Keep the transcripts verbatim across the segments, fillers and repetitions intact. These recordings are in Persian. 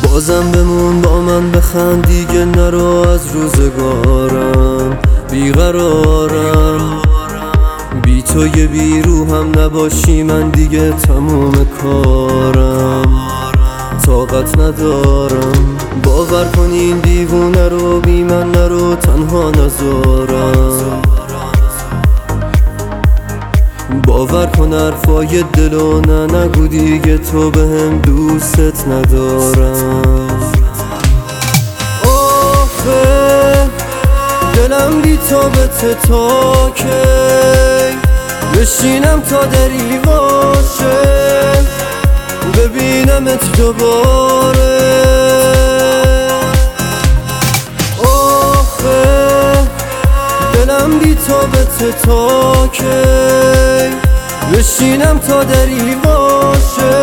بازم بمون با من بخند، دیگه نرو از روزگارم بیقرارم. بی تو یه بیروحم نباشی من دیگه تموم کارم، طاقت ندارم. باور کن این دیوونه رو بی من نرو تنها نذارم. باور کن حرفای دلو نه نگو دیگه تو بهم دوست ندارم. آخه دلم بی تو بته تا کی بشینم تا دری باشه ببینمت دوباره. آخه دلم بی تو بته تا کی بشینم تا دری باشه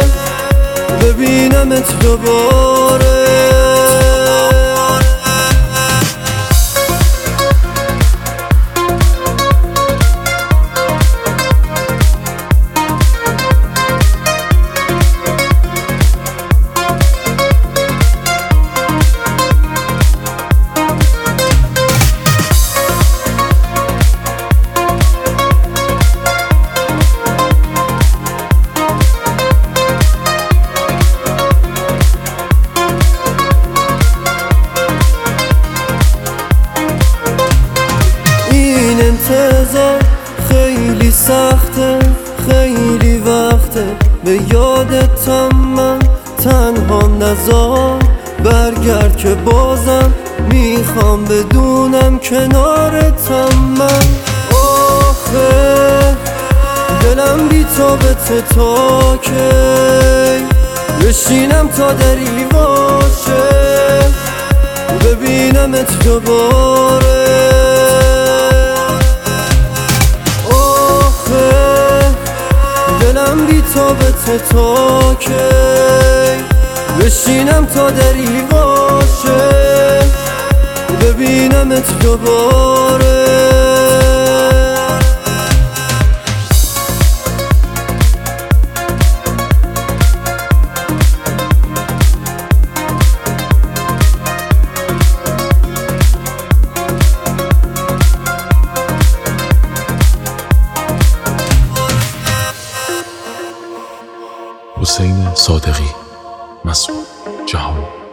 ببینمت دوباره. انتظار خیلی سخته، خیلی وقته به یادتم من تنها نذار. برگرد که بازم میخوام بدونم کنارتم من. آخه دلم بی تو بته تا کی بشینم تا دری باشه ببینمت دوباره. دلم بی تو بته تا کی بشینم تا دری باشه ببینمت دوباره. حسین صادقی، مسعود جهانی.